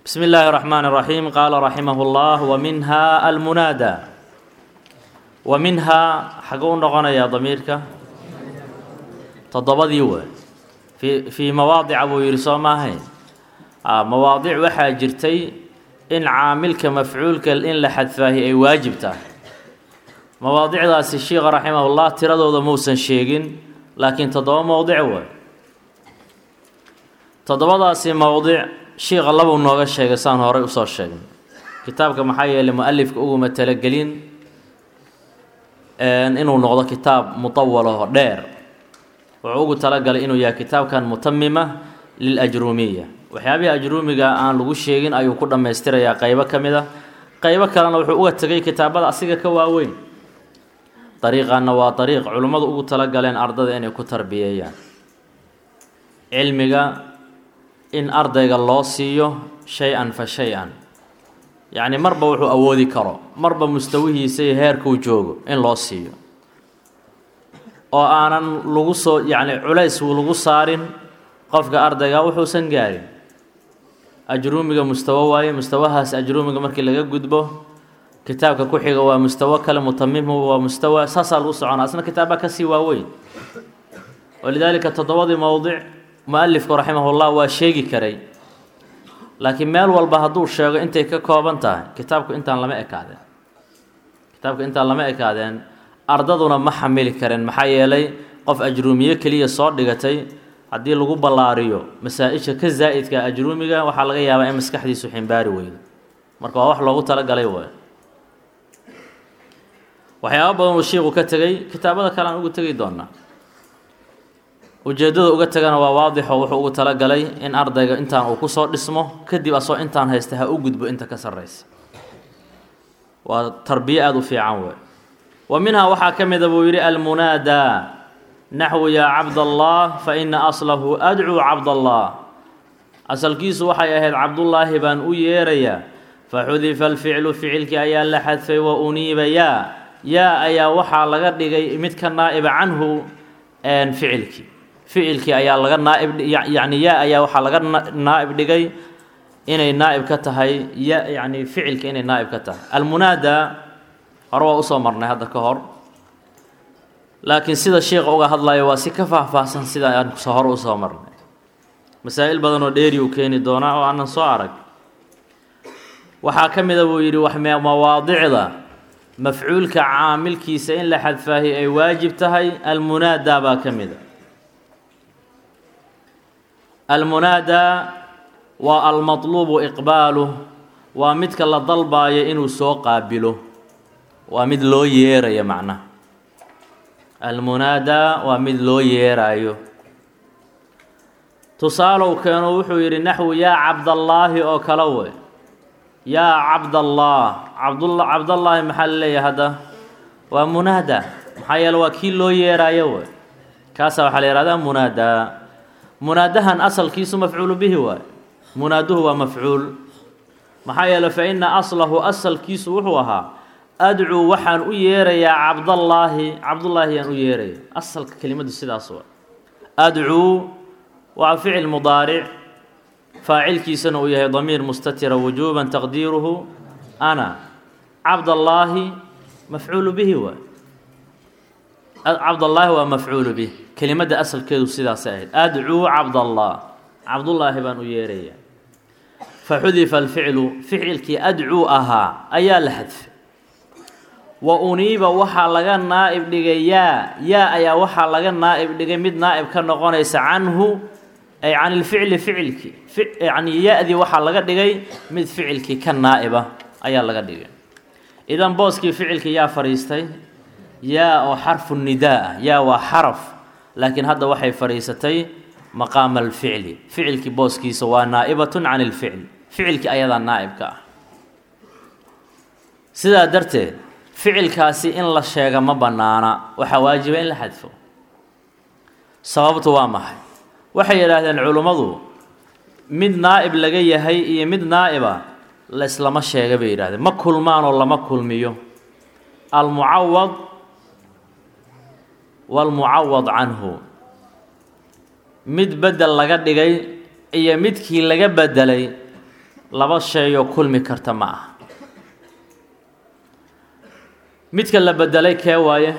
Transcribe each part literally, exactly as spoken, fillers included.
بسم الله الرحمن الرحيم قال رحمه الله ومنها المنادى ومنها حقون نغنى يا ضميرك تضبضي في في مواضع أبو يرسوما هين آه مواضع وحاجرتي إن عاملك مفعولك إن لحذفاه أي واجبته مواضع ذاس الشيخ رحمه الله تردو ذا موسى شيقين لكن تضبط موضع هو تضبط ذاس موضع شيخ الله ونوغا الشيخ سان هوري وصار الشيخ كتابك محايا لمؤلفك أقوم التلقلين إن إنه نغضى كتاب مطولة دير وعوق تلقل إنه يا كتاب كان متممة للأجرومية وحيابي أجرومي أن لغو الشيخين أيو كل ما يسترى يا قيبة كمدة قيبة كان وحوق تقي كتابات أصيغة كواوين طريقة أنه طريق علماء أقوم تلقلين أرض أن يكون تربية علمي إن أرضيك الله سيو شيئا فشيئا يعني مربى وحو أودي كرو مربى مستويه سي هيركو جوجو إن الله سيو أو أنا لغوصو يعني علايس ولغو صارين قفك أرضيك وحو سنجاري أجروميك مستوى واي مستواها أجروميك مركي لغا قدبو كتابك كوحيك هو مستوى كلام متممه هو مستوى ساسا الوصع عنا أصلا كتابك سيواوي ولذلك تضوضي موضع مؤلفك رحمه الله وشيغي كري لكن مال والبهدور شيغ انت ككوبنتها كتابك انت لما اكادين كتابك انت لما اكادين ardaduna ma xamili kareen maxaa yeelay qof ajruumiye kaliya soo dhigatay hadii lagu balaariyo masaa'isha ka zaa'idka ajruumiga waxa laga yaabaa in maskaxdiisu ximbaari weydo marka waa wax loogu tala galay way waxyaabo badan oo sheegu ka tagay kitaabada kale aan ugu tagay doonaa ujeedada uga tagana waa waadix oo wuxuu ugu tala galay in ardayga intaan uu ku soo dhismo kadib asoo intaan haysta ha u gudbo inta ka sareysa waa tarbiya aad u fiican way ومنها وحا كمد أبو يري المنادى نحو يا عبد الله فإن أصله أدعو عبد الله أصل كيس وحا يهد عبد الله بان أيريا فحذف الفعل فعلك أيا لحذف وأنيب يا يا أيا وحا لغد متك النائب عنه أن فعلك فعلك أيا لغد نائب يعني يا أيا وحا لغد نائب دقي إن النائب كتهي يا يعني فعلك إن النائب كته المنادى أروى أصمرنا هذا كهر لكن سيدا الشيخ أوجه هذا يواسي كفاه فاسن سيدا أن سهر أصمرنا مسائل بدن وديري وكيني دونا وأنا صارك وحاكم إذا بيري وحمي مواضع ذا مفعول كعامل كيسين لحد فهي أي واجب تهي المنادى باكم إذا المنادى والمطلوب إقباله ومتك الله ضلبا ينو سو قابله ومد لو ييرايو معناه المنادى ومد لو ييرايو تصالوا كانوا وحو يري نحو يا عبد الله او كلوه يا عبد الله عبد الله عبد الله محل لي هذا ومنادى محيل وكيل لو ييرايو كاسا وحل يرادا منادى منادها اصل كيس مفعول به هو مناده هو مفعول محيل فإن اصله اصل كيس وحوها أدعو وحن أيري يا عبد الله عبد الله ين أيري أصل كلمة السداسة أدعو وفعل مضارع فاعل كيسن وياه ضمير مستتر وجوبا تقديره أنا عبد الله مفعول به هو عبد الله هو مفعول به كلمة أصل كذو السداسة أدعو عبد الله عبد الله بن أيري فحذف الفعل فعل كي أدعو أها أيا لحذف وأنيب وحا لغا نائب دغي يا يا ايا وحا لغا نائب دغي مid نائب ka noqonaysa عنه اي عن الفعل فعلك يعني يأذي وحا لغا دغي mid فعلك ka نائبه ayaa laga dhigay idan booski فعلك يا fariistay يا oo حرف النداء يا waa حرف لكن هذا waxay fariisatay مقام الفعل فعلك booskiisa waa نائبة عن الفعل فعلك ayada نائبka sida darteed فعل كاسي إن لا شيء ما بنانا وحواجب إن لحذفه سببته وامح وحي هذا العلماء مد نائب لجيه هي مد نائبة الإسلام الشيء غير هذا ما كل ما ولا ما كل ميو المعوض والمعوض عنه مد بدل لجد جاي هي مد كي لجد بدلي laba shay oo kulmi karta ma aha midka la bedelay kee waaye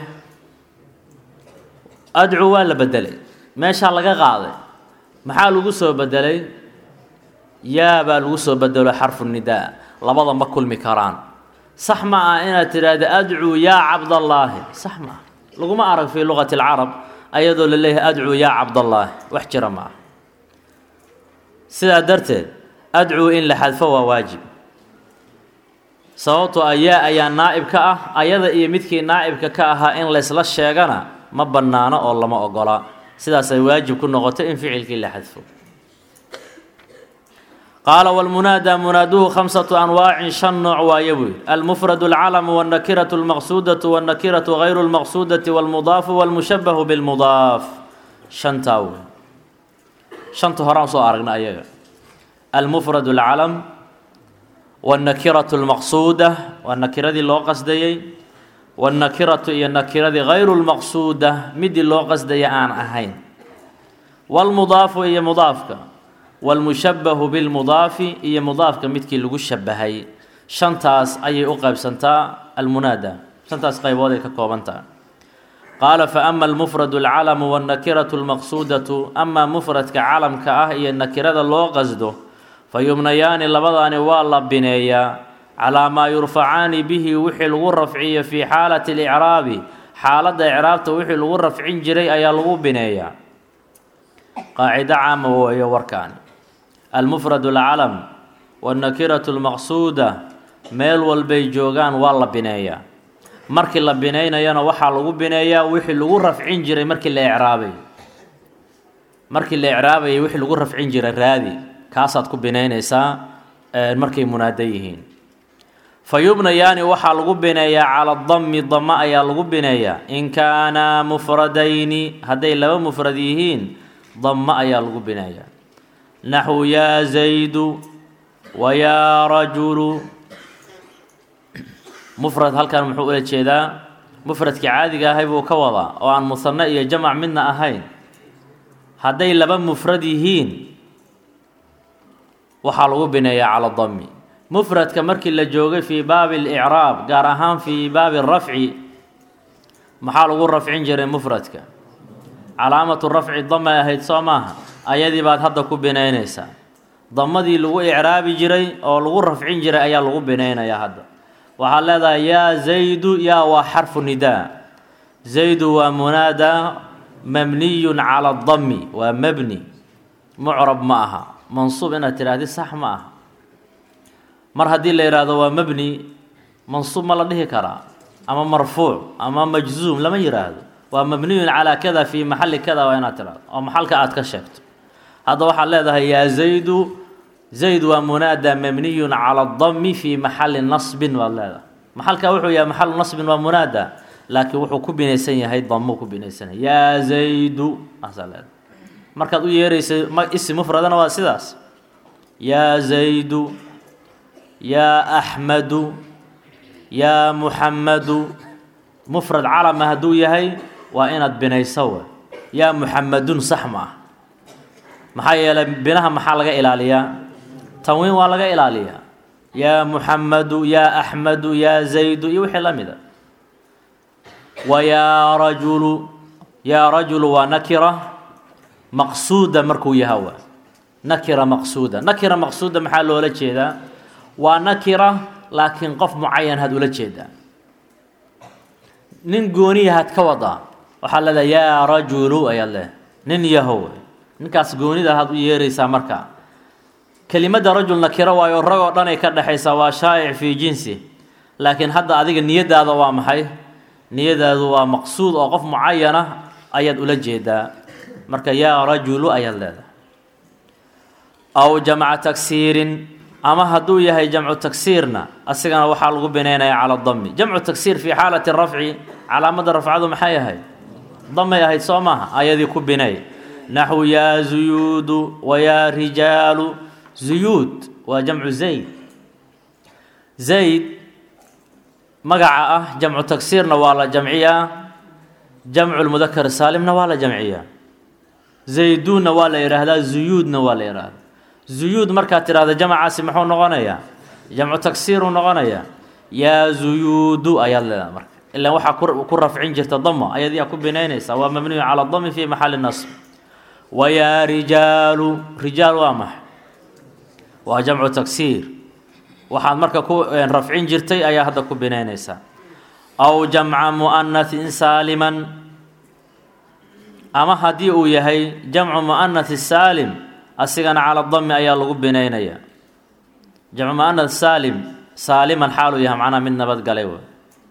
adcu waa la bedelay meesha laga qaaday maxaa lagu soo bedelay yaa baa lagu soo bedelo xarfu nidaa labada ma kulmi karaan sax ma ah inaad tiraahdo adcu yaa cabdallaahi sax ma laguma arag fi luqati alcarab ayadoo la leeyahay adcu yaa cabdallaahi wax jira ma aha sidaa darteed adcu in la xadfo waa waajib sababtoo ayaa ayaa naa'ib ka ah ayada iyo midkii naa'ibka ka ahaa in laysla sheegana ma bannaano oo lama ogola sidaasay waajib ku noqotay in ficilkii la xadfo qaala walmunaadaa munaaduhu khamsatu anwaacin shan nooc waaye buu yidhi almufradu alcalamu wannakiratu almaqsuudatu wannakiratu gayru almaqsuudati walmudaafu walmushabahu bilmudaaf shantaa wey shanta horaan soo aragna ayaga almufradu alcalam wannakiratu almaqsuuda waa nakiradii loo qasdayey wannakiratu iyo nakiradii gayru lmaqsuuda midii loo qasdaya aan ahayn walmudaafu iyo mudaafka walmushabahu bilmudaafi iyo mudaafka midkii lagu shabahay shantaas ayay u qaybsantaa almunaada shantaas qaybood ay ka kooban tahay qaala faama almufradu alcalamu wannakiratu almaqsuudatu amaa mufradka calamka ah iyo nakirada loo qasdo fayumnayaani labadaani waa la bineeyaa calaa maa yurfacaani bihi wixii lagu rafciyo fii xaalati alicraabi xaaladda icraabta wixii lagu rafcin jiray ayaa lagu bineeyaa qaacido caama weeyo warkaani almufradu alcalam wannakiratu almaqsuuda meel walbay joogaan waa la bineeyaa markii la bineynayana waxaa lagu bineeyaa wixii lagu rafcin jiray markii la icraabay markii la icraabayay wixii lagu rafcin jiray raadi kaasaad ku bineynaysaa markay munaada yihiin fayubnayaani waxaa lagu bineeyaa cala dami dama ayaa lagu bineeyaa in kaanaa mufradayni hadday laba mufrad yihiin dama ayaa lagu bineeyaa naxwu yaa zaydu wa yaa rajulu mufrad halkan muxuu ula jeedaa mufradkii caadiga ahay buu ka wadaa oo aan musanno iyo jamac midna ahayn hadday laba mufrad yihiin waxaa lagu bineeyaa cala dami mufradka markii la joogay fii baabi alicraab gaar ahaan fii baabi rafci maxaa lagu rafcin jiray mufradka calaamatu rafci damay ahayd soo maaha ayadii baad hadda ku bineynaysaa damadii lagu icraabi jiray oo lagu rafcin jiray ayaa lagu bineynayaa hadda waxaad leedahay yaa zaydu yaa waa xarfu nidaa zaydu waa munaadaa mabniyun cala dami waa mabni mucrab ma aha mansuub inaad tidhaahdi sax ma aha mar haddii la yidhaahdo waa mabni mansuub ma la dhihi karaa ama marfuuc ama majzuum lama yidhaahdo waa mabniyun calaa kada fii maxalli kada waa inaad tidhahdo oo maxalka aad ka sheegto hadda waxaad leedahay yaa zaydu zayd waa munaadaa mabniyun cala dami fii maxalli nasbin baad leedahay maxalka wuxuu yahay maxalu nasbin waa munaada laakiin wuxuu ku binaysan yahay damuu ku binaysan yahay yaa zaydu aasaa leedahay markaad u yeeraysa isi mufradana waa sidaas yaa zaydu yaa axmadu yaa muxammadu mufrad calama hadduu yahay waa inaad binayso we yaa muxammadun sax ma ah maxaa yeelay binaha maxaa laga ilaaliyaa tanwiin waa laga ilaaliyaa yaa muxammadu yaa axmadu yaa zaydu iyo wixii la mida wa yaa rajulu yaa rajulu waa nakira maqsuuda markuu yaha waa nakira maqsuuda nakira maqsuuda maxaa loola jeedaa waa nakira laakiin qof mucayan had ula jeedaa nin gooniya had ka wadaa waxaa leedahay yaa rajulu ayaad leedahay nin yahow ninkaas goonida had u yeeraysaa markaa kelimadda rajul nakiro waayo rag oo dhan ay ka dhexaysaa waa shaa'ic fii jinsi laakiin hadda adiga niyadaada waa maxay niyadaadu waa maqsuud oo qof mucayana ayaad ula jeedaa marka yaa rajulu ayaad leedahay aw jamca tagsiirin ama hadduu yahay jamcu tagsiirna asigana waxaa lagu bineynayaa cala dami jamcu tagsiir fii xaalati rafci calaamadda rafcadu maxay ahayd damay ahayd soo maaha ayadii ku binay naxwu yaa zuyuudu wa yaa rijaalu zuyuud waa jamcu zayd zayd magaca ah jamcu tagsiirna waa la jamciyaa jamcu lmudakar saalimna waa la jamciyaa zayduunna waa la yidhaahdaa zuyuudna waa la yidhaahdaa zuyuud markaad tidhahda jamacaasi muxuu noqonayaa jamcu tagsiiruu noqonayaa yaa zuyuudu ayaad leedahay marka ilaan waxaa ku rafcin jirta dama ayaad yaa ku binaynaysaa waa mabniyu cala dami fi maxali nasb wayaa rijaalu rijaal waa maxay waa jamcu tagsiir waxaad marka ku rafcin jirtay ayaa hadda ku binaynaysaa aw jamca mu'anahin saaliman ama haddii uu yahay jamcu mu'anahi saalim asigana cala dami ayaa lagu binaynayaa jamcu mu'anath saalim saaliman xaaluu yahay macnaha mid nabadgalay w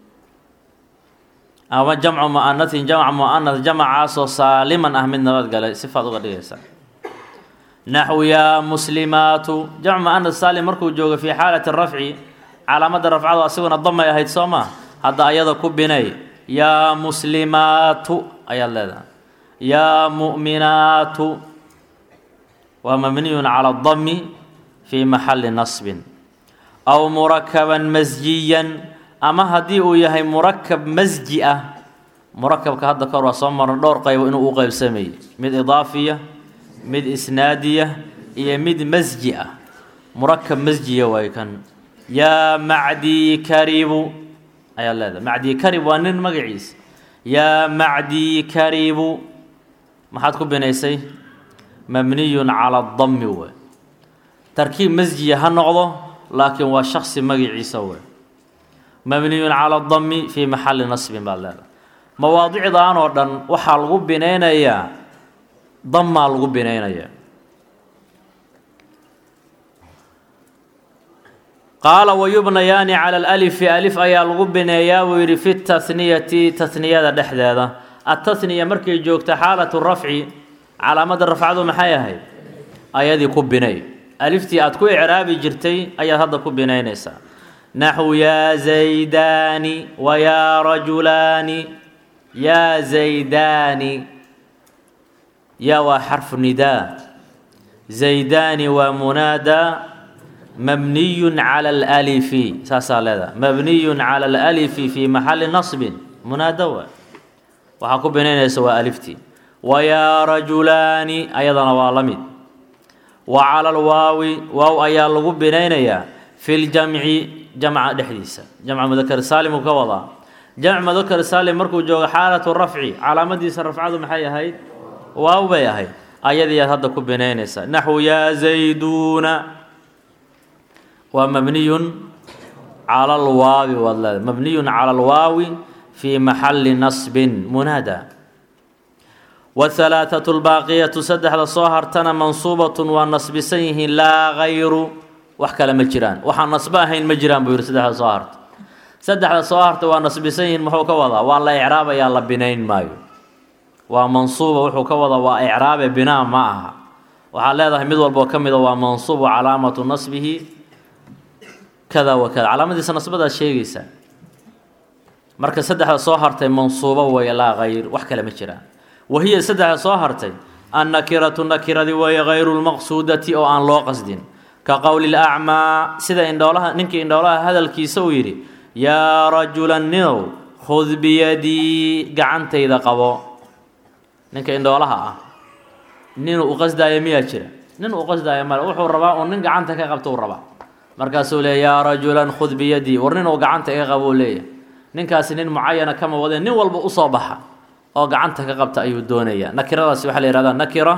ama jamcu mu'anahin jamc mu'anath jamacaasoo saaliman ah mid nabadgalay sifaad uga dhigaysaa naxwu yaa muslimaatu jamcu mu'anath saalim markuu joogo fii xaalati rafci calaamadda rafcadu asiguna damay ahayd soo maa hadda ayada ku binay yaa muslimaatu ayaad leedahay yaa mu'minaatu waa mabniyun cala dami fii maxali nasbin aw murakaban masjiyan ama haddii uu yahay murakab masji ah murakabka hadda kahor waa soo marna dhowr qaybo inuu u qaybsamayey mid idaafiya mid isnaadiya iyo mid masji ah murakab masjiya waay kan yaa macdi karibu ayaa leedahay macdi karib waa nin magaciisa yaa macdi karibu maxaad ku binaysay mabniyun cala dami wey tarkiib masjiya ha noqdo laakiin waa shaksi magaciisa wey mabniyun cala dami fii maxali nasbin baad leedahay mawaadicdan oo dhan waxaa lagu binaynayaa damaa lagu binaynayaa qaala wayubnayaani cala alalifi alif ayaa lagu bineeyaa buu yidhi fi tahniyati tahniyada dhexdeeda atahniya markay joogta xaalatu rafci calaamadda rafcadu maxay ahayd ayadii ku binay aliftii aad ku icraabi jirtay ayaad hadda ku binaynaysaa naxwu yaa zaydaani wa yaa rajulaani yaa zaydaani yaa waa xarfu nidaa zaydaani waa munaadaa mabniyun cala alalifi saasaa leedaha mabniyun cala alalifi fii maxali nasbin munaada waa waxaa ku binaynaysa waa aliftii wa yaa rajulaani ayadana waa la mid wa cala alwaawi waaw ayaa lagu binaynayaa fi ljamci jamca dhexdiisa jamca mudakar saalim uu ka wadaa jamc mudakar saalim markuu joogo xaalatu rafci calaamadiisa rafcadu maxay ahayd waaw bay ahayd ayadiiaad hadda ku binaynaysaa naxwu yaa zayduuna waa mabniyun cala alwaawi waad leedahay mabniyun cala alwaawi fii maxali nasbin munaada wahalaathatu lbaaqiyatu saddexda soo hartana mansuubatun waa nasbisan yihiin laa gayru wax kale ma jiraan waxaan nasbo ahayn ma jiraan buu yihi saddexda soo harta saddexda soo harta waa nasbisan yihiin muxuu ka wadaa waa la icraabayaa la binayn maayo waa mansuuba wuxuu ka wadaa waa icraabe binaa ma aha waxaad leedahay mid walboo ka mida waa mansuubu calaamatu nasbihi kada wa kada calaamadiisa nasbadaad sheegaysaa marka saddexda soo hartay mansuubo way laa gayr wax kale ma jiraan wahiya saddexda soo hartay annakiratu nakiradi way gayru lmaqsuudati oo aan loo qasdin ka qowli lacmaa sida indhoolaha ninkii indhoolaha hadalkiisa uu yidhi yaa rajulan ninow khud biyadii gacantayda qabo ninka indhoolaha ah nin u qasdaaya miyaa jira nin uu qasdaaya male wuxuu rabaa uu nin gacanta ka qabto uu rabaa markaasuu leeya yaa rajulan khud biyadii war nin uu gacanta iga qabo uu leeyahay ninkaasi nin mucayana kama wadeen nin walba usoo baxa oo gacanta ka qabta ayuu doonayaa nakiradaasi waxaa la yihahdaa nakira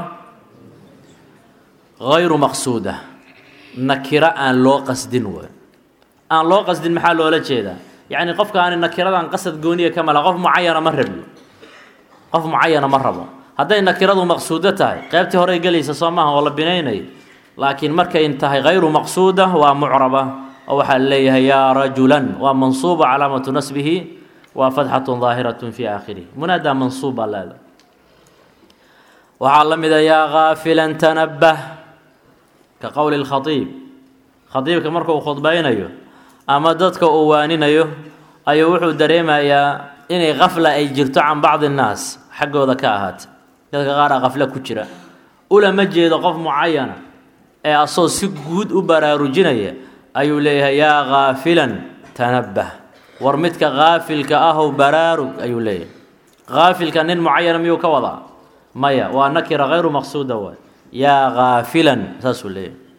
gayru maqsuuda nakiro aan loo qasdin wey aan loo qasdin maxaa loola jeedaa yacni qofkaani nakiradan qasad gooniya ka mala qof mucayana ma rabiyo qof mucayana ma rabo hadday nakiradu maqsuudo tahay qeybtii horey gelaysa soo maaha oo la binaynayo laakiin markay tahay gayru maqsuuda waa mucraba oo waxaa leeyahay yaa rajulan waa mansuuba calaamatu nasbihi waa fatxatun daahiratun fii aakhirihi munaadaa mansuub baa leeda waxaa la mida yaa gaafilan tanabbah ka qowli lkhaiib khaiibka markuu khudbaynayo ama dadka uu waaninayo ayuu wuxuu dareemayaa inay kafla ay jirto can bacdi innaas xaggooda ka ahaata dadka qaara kafla ku jira ulama jeedo qof mucayana ee asoo si guud u baraarujinaya ayuu leeyahay yaa gaafilan tanabbah war midka kaafilka ahow baraarug ayuu leeyahay kaafilka nin mucayana miyuu ka wadaa maya waa nakira gayru maqsuuda waay yaa gaafilan saasuu leeyahay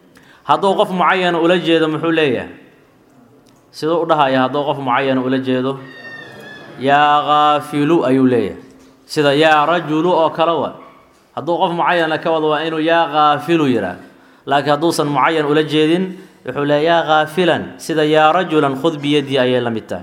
هذا قف معين ولا جيده محوليه سيدو دهايا هذا قف معين ولا جيده يا غافل ايوليه سيدا يا رجل او كلوا هذا قف معين كواد waa inuu يا غافل يرى لكن هذوسن معين ولا جيدين يقول يا غافلا سيدا يا رجلا خذ بيدي اي لمتان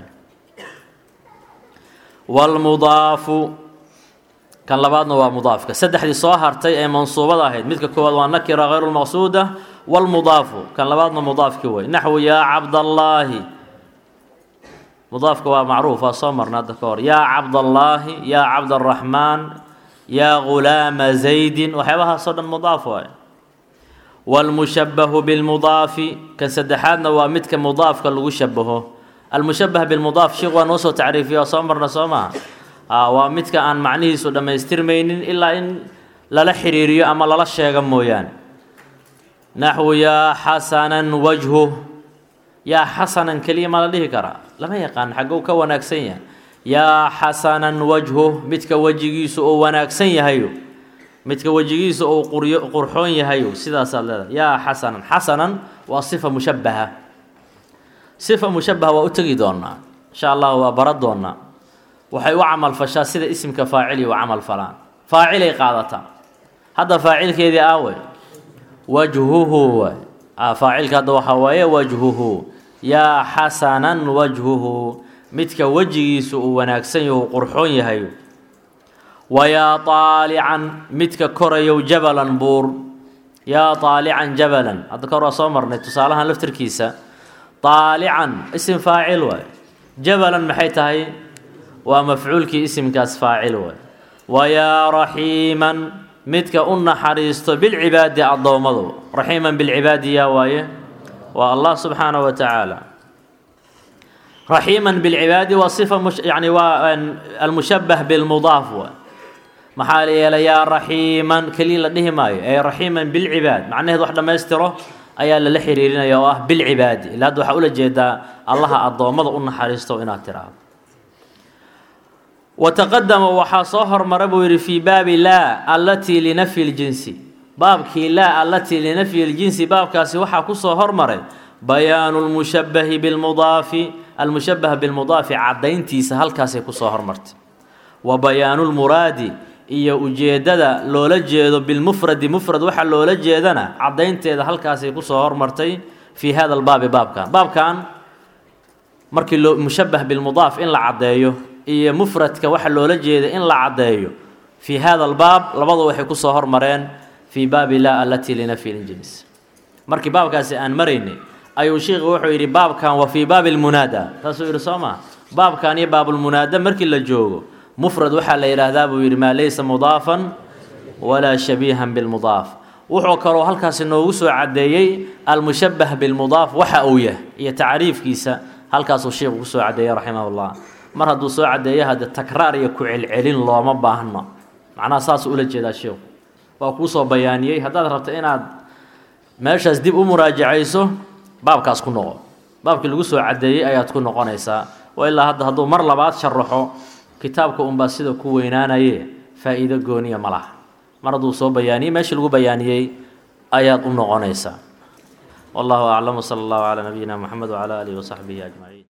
والمضاف كان لبادنا ومضاف كسدحدي soo hartay ee mansuubada ahayd midka koowaad waa nakira غير المقصوده والمضاف كان لبادنا مضاف كوي نحو يا عبد الله مضاف كوا معروف صمرنا ذكر يا عبد الله يا عبد الرحمن يا غلام زيد وحبها صدى مضاف والمشبه بالمضاف كسدحاتنا ومتك مضاف كلو شبهه المشبه بالمضاف شيء ونص تعريفي صمرنا صما آه ومتك أن معنيه سودا ما يسترمين إلا إن لا حريري أما لا شيء مويان نحو يا حسنا وجهه يا حسنا كلمة لديه كرا لما يقان حقه كوناكسيا يا حسنا وجهه متك وجهيس أو وناكسيا هيو متك وجهيس أو قرحون هيو سيدا سالة يا حسنا حسنا وصفة مشبهة صفة مشبهة وأتقدونا إن شاء الله وبردونا وحي وعمل فشا سيدا اسم كفاعلي وعمل فلان فاعلي قادتا هذا فاعل كذي آوي وجهه آه فاعل كذا وحواي وجهه يا حسنا وجهه متك وجهيس وناكسيه قرحون يهيو ويا طالعا متك كريو جبلا بور يا طالعا جبلا أذكر صمر نتصالها لفتر كيسة طالعا اسم فاعل وي جبلا محيتهي ومفعول كي اسم كاس فاعل وي ويا رحيما متك أن حريصت بالعباد الضومضو رحيما بالعباد يا وايه والله سبحانه وتعالى رحيما بالعباد وصفة مش يعني المشبه بالمضاف محال يا رحيما كليل النهماي أي رحيما بالعباد معناه واحد ما يستره أي لا حريرنا يا واه بالعباد لا دو حول جدا الله الضومضو أن حريصت إن ترى وتقدم وحصهر مربو في باب لا التي لنفي الجنس باب كي لا التي لنفي الجنس باب كاسي وحا كصهر مري بيان المشبه بالمضاف المشبه بالمضاف عدينتي سهل كاسي كصهر مرت وبيان المراد إيا أجيددا لولا جيدو بالمفرد مفرد وحا لولا جيدنا عدينتي هل كاسي كصهر مرتي في هذا الباب باب كان باب كان مركي مشبه بالمضاف إن لا عدايو إيا مفرد كوحا لولا جيدا إن لا عدايو في هذا الباب لبضو وحي كصهر مرين في باب لا التي لنفي الجنس مركي باب كاسي أن مريني أيو شيخ وحو يري باب كان وفي باب المنادى تاسو يرسوما باب كان يي باب المنادى مركي لجوغو مفرد وحا ليراهداب ويري ما ليس مضافا ولا شبيها بالمضاف وحو كرو هالكاسي نوغو سو عديي المشبه بالمضاف وحا أويه هي تعريف كيسا هالكاسو شيخ سو عديي رحمه الله مر هدو سو عديي هذا التكرار يكو علعلين الله ما باهنا معناها ساس أولا جيدا شيخ وكوسو بيانيي هداد ربط inaad meeshaas dib u muraajacayso baabkaas ku noqo baabkii lagu soo cadeeyay ayaad ku noqonaysaa waa ilaa hadda haduu mar labaad sharaxo kitaabka um baa sida ku weynaanaye faa'iido gooniya malaha mar haduu soo bayaaniyay meeshii lagu bayaaniyay ayaad u noqonaysaa wallahu a'lam sallallahu ala nabiyyina muhammad wa ala alihi wa sahbihi ajma'in